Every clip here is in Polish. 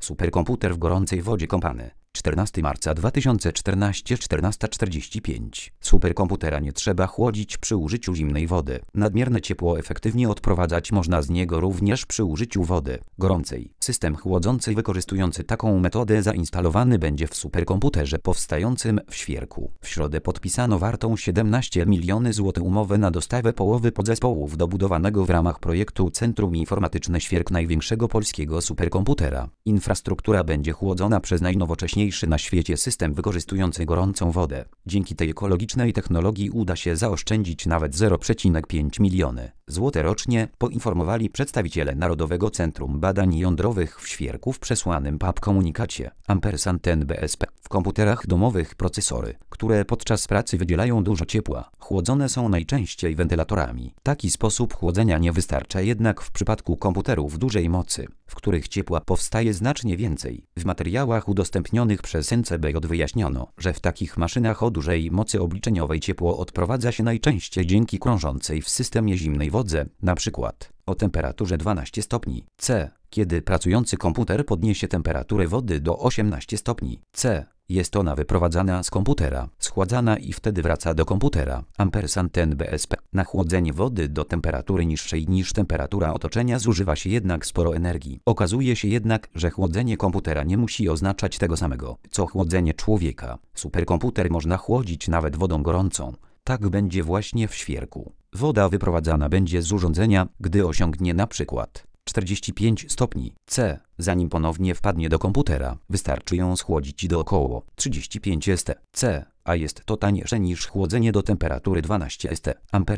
Superkomputer w gorącej wodzie kąpany. 14 marca 2014 14:45. Superkomputera nie trzeba chłodzić przy użyciu zimnej wody. Nadmierne ciepło efektywnie odprowadzać można z niego również przy użyciu wody gorącej. System chłodzący wykorzystujący taką metodę zainstalowany będzie w superkomputerze powstającym w Świerku. W środę podpisano wartą 17 miliony złotych umowę na dostawę połowy podzespołów dobudowanego w ramach projektu Centrum Informatyczne Świerk, największego polskiego superkomputera. Infrastruktura będzie chłodzona przez najnowocześniejszy na świecie system wykorzystujący gorącą wodę. Dzięki tej ekologicznej technologii uda się zaoszczędzić nawet 0,5 miliony złotych rocznie, poinformowali przedstawiciele Narodowego Centrum Badań Jądrowych w Świerku w przesłanym PAP komunikacie. _NBSP. W komputerach domowych procesory, które podczas pracy wydzielają dużo ciepła, chłodzone są najczęściej wentylatorami. Taki sposób chłodzenia nie wystarcza jednak w przypadku komputerów dużej mocy, w których ciepła powstaje znacznie więcej. W materiałach udostępnionych przez NCBJ wyjaśniono, że w takich maszynach o dużej mocy obliczeniowej ciepło odprowadza się najczęściej dzięki krążącej w systemie zimnej wodze, np. o temperaturze 12 stopni C. Kiedy pracujący komputer podniesie temperaturę wody do 18 stopni C, jest ona wyprowadzana z komputera, schładzana i wtedy wraca do komputera. _NBSP. Na chłodzenie wody do temperatury niższej niż temperatura otoczenia zużywa się jednak sporo energii. Okazuje się jednak, że chłodzenie komputera nie musi oznaczać tego samego, co chłodzenie człowieka. Superkomputer można chłodzić nawet wodą gorącą. Tak będzie właśnie w Świerku. Woda wyprowadzana będzie z urządzenia, gdy osiągnie np. 45 stopni C. Zanim ponownie wpadnie do komputera, wystarczy ją schłodzić do około 35 C, a jest to tańsze niż chłodzenie do temperatury 12 st.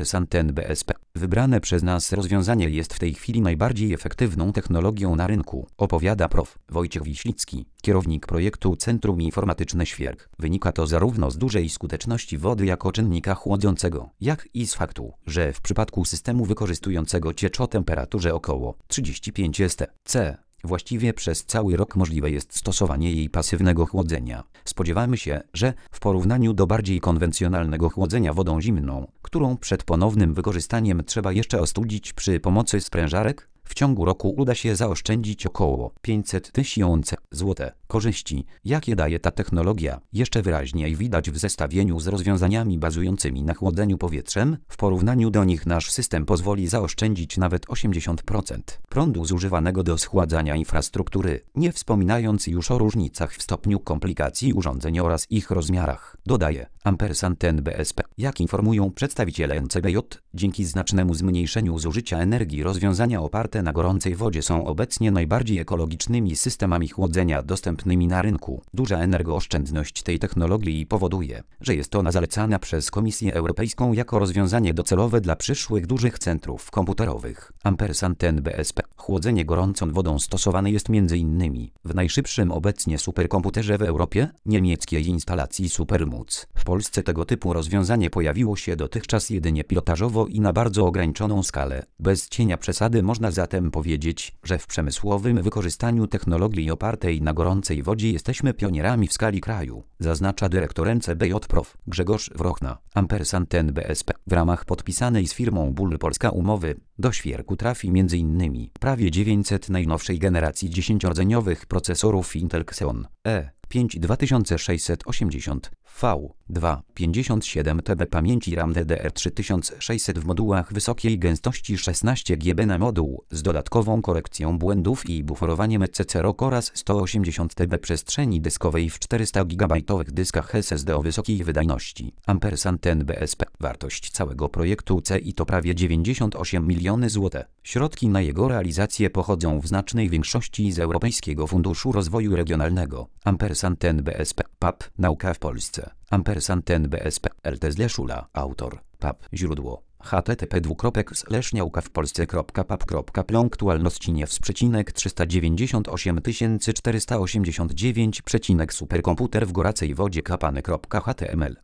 _NBSP. Wybrane przez nas rozwiązanie jest w tej chwili najbardziej efektywną technologią na rynku, opowiada prof. Wojciech Wiślicki, kierownik projektu Centrum Informatyczne Świerk. Wynika to zarówno z dużej skuteczności wody jako czynnika chłodzącego, jak i z faktu, że w przypadku systemu wykorzystującego ciecz o temperaturze około 35 st. C, właściwie przez cały rok możliwe jest stosowanie jej pasywnego chłodzenia. Spodziewamy się, że w porównaniu do bardziej konwencjonalnego chłodzenia wodą zimną, którą przed ponownym wykorzystaniem trzeba jeszcze ostudzić przy pomocy sprężarek, w ciągu roku uda się zaoszczędzić około 500 tysięcy złotych. Korzyści, jakie daje ta technologia, jeszcze wyraźniej widać w zestawieniu z rozwiązaniami bazującymi na chłodzeniu powietrzem. W porównaniu do nich nasz system pozwoli zaoszczędzić nawet 80% prądu zużywanego do schładzania infrastruktury, nie wspominając już o różnicach w stopniu komplikacji urządzeń oraz ich rozmiarach, dodaje _NBSP. Jak informują przedstawiciele NCBJ, dzięki znacznemu zmniejszeniu zużycia energii rozwiązania oparte na gorącej wodzie są obecnie najbardziej ekologicznymi systemami chłodzenia dostępnymi na rynku. Duża energooszczędność tej technologii powoduje, że jest ona zalecana przez Komisję Europejską jako rozwiązanie docelowe dla przyszłych dużych centrów komputerowych. _NBSP. Chłodzenie gorącą wodą stosowane jest m.in. w najszybszym obecnie superkomputerze w Europie, niemieckiej instalacji Supermóc. W Polsce tego typu rozwiązanie pojawiło się dotychczas jedynie pilotażowo i na bardzo ograniczoną skalę. Bez cienia przesady można zatem powiedzieć, że w przemysłowym wykorzystaniu technologii opartej na gorącej wodzie jesteśmy pionierami w skali kraju, zaznacza dyrektor NCBJ prof. Grzegorz Wrochna. _NBSP. W ramach podpisanej z firmą Bull Polska umowy do Świerku trafi m.in. prawie 900 najnowszej generacji 10-rdzeniowych procesorów Intel Xeon E5 2680 V2 57 TB pamięci RAM DDR3600 w modułach wysokiej gęstości 16 GB na moduł z dodatkową korekcją błędów i buforowaniem CC-ROG oraz 180 TB przestrzeni dyskowej w 400 GB dyskach SSD o wysokiej wydajności. _NBSP. Wartość całego projektu CI to prawie 98 miliony złotych. Środki na jego realizację pochodzą w znacznej większości z Europejskiego Funduszu Rozwoju Regionalnego. _NBSP. PAP. Nauka w Polsce. _NBSP. LT/Szula. Autor. PAP. Źródło. http://naukawpolsce.pap.pl. Aktualności news 398 489 superkomputer w gorącej wodzie kapany.html